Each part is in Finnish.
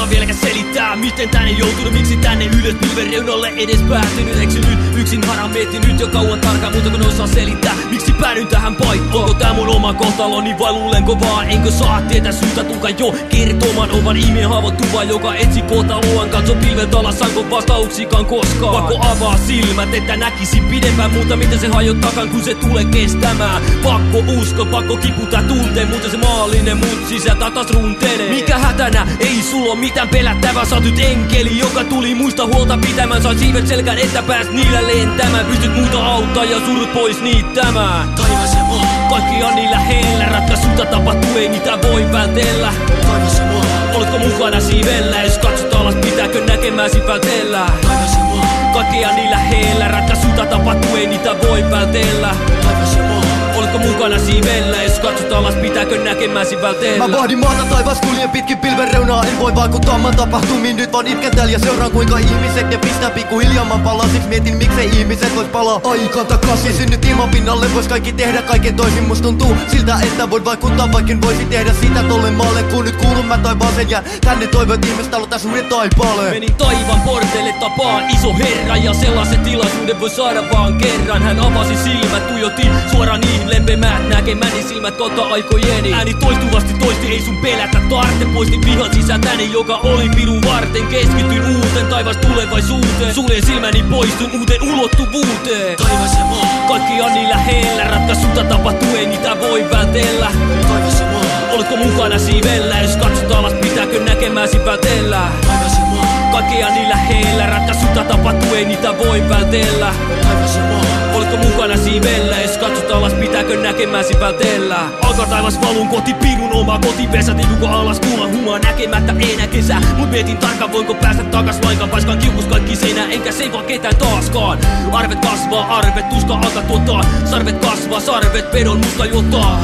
osaa vieläkään selittää, miten tänne joutunut, miksi tänne ylös pilven reunalle edes päätynyt. Eksynyt, yksin haran miettinyt jo kauan tarkkaan, muuta kun osaa selittää, miksi päädyin tähän paikkaan. Onko tää mun oma kohtaloni vai luulenko vaan, enkö saa tietää syytä tulka jo kertomaan. Oman ihmeen haavoittuva, joka etsi kohtaloaan, katso pilven alas, saanko vastauksikaan koskaan. Pakko avaa silmät, että näkisin pidempään, mutta miten se hajottakaan, kun se tulee kestämään. Pakko usko, pakko kiputa tunteen, mutta se maallinen mut sisältää taas runtelee. Mikä hätänä, ei sulla oo mitään pelättävää, sä oot nyt enkeli, joka tuli muista huolta pitämään. Saat siivet selkään, että pääst niillä lentämään, pystyt muuta auttaa ja surut pois niittämään. Taivas ja maa, kaikki on niin lähellä, ratkaisuta tapahtuu, ei niitä voi vältellä. taivas ja maa, Oletko mukana siivellä, jos katsot alas, pitääkö näkemäsi vältellä? taivas ja maa, Kaikki on niin lähellä, ratkaisuta tapahtuu, ei niitä voi vältellä. taivas ja maa. Oletko mukana siivellä, jos katsot alas, pitääkö näkemäsi vältellä? Mä vahdin maata taivas, kuljen pitkin pilven reunaa. En voi vaikuttaa maan tapahtumiin, nyt vaan itken täällä ja seuraan kuinka ihmiset ne pistää pikkuhiljaa maan palasiksi. Mietin miksei ihmiset vois palaa aikaan takaisin. Synnyt ilman pinnalle, vois kaikki tehdä kaiken toisin. Musta tuntuu siltä, että voin vaikuttaa, vaikin voisin tehdä sitä tolle maalle. Kun nyt kuulun mä taivaaseen ja tänne toivot ihmiset aloittaa suuren taipaaleen. Menin taivaan porteille tapaan iso herra, ja sellaisen tilaisuuden voi saada vaan kerran. Hän avasi silmät, tuijotti suoraan niin lempemät näkemäni silmät kautta aikojeni. Ääni toistuvasti toisti, ei sun pelätä tarvitse. Poistin vihan sisältäni, joka oli pirun varten. Keskityin uuteen taivas tulevaisuuteen. Suljen silmäni, poistun uuteen ulottuvuuteen. Taivas ja maa, Kaikki on niin lähellä, ratkaisuta tapahtuu, ei niitä voi vältellä. taivas ja maa, Oletko mukana siivellä, jos katsot alas, pitääkö näkemäsi vältellä? taivas ja maa, Kaikki on niin lähellä, ratkaisuta tapahtuu, ei niitä voi vältellä. taivas ja maa, Oletko mukana siivellä, jos katsot alas, pitääkö näkemäsi vältellä? Alkaa taivas valun kohti pirun omaa kotipesä, tipuko alas kuulan humaa näkemättä enää kesää. Mut mietin tarkkaan, voinko päästä takas laikaan, paiskaan kiukus kaikki seinää, enkä seivaa ketään taaskaan. Arvet kasvaa, arvet tuska alkaa tuottaa, sarvet kasvaa, sarvet pedon musta jotaa.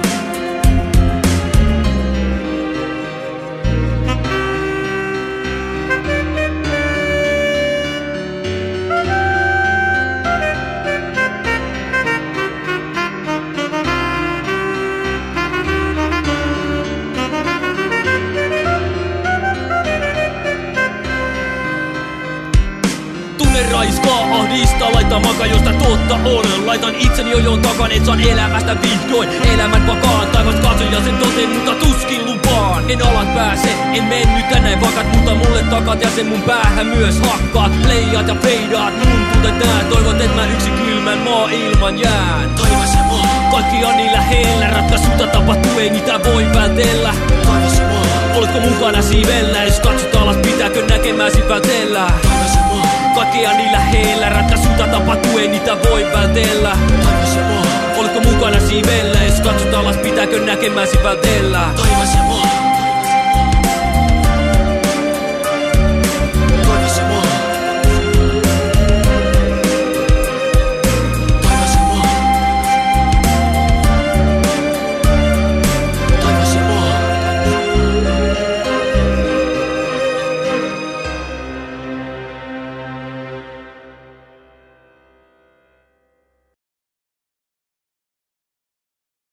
Raiskaa, ahdistaa, laittaa makaa, josta totta on. Laitan itseni jojon takan, et saan elämästä vihdoin elämän vakaan. Taivas katson ja sen toteen, mutta tuskin lupaan. En alat pääse, en mennyt tänään vakat, mutta mulle takat ja sen mun päähän myös hakkaat. Playat ja feidaat, mun tuntet näet. Toivot, et mä yksi kylmän maailman jään. taivas ja maa, Kaikki on niin lähellä, ratkaisuta tapahtuu, ei niitä voi vältellä. taivas ja maa, Oletko mukana siivellä, jos katsot alas, pitääkö näkemäsi vältellä? taivas ja maa, Kaikki on niin lähellä, ratkaisuta tapahtuu, ei niitä voi vältellä. taivas ja maa, Oletko mukana siivellä, jos katsot alas, pitääkö näkemäsi vältellä? taivas ja maa.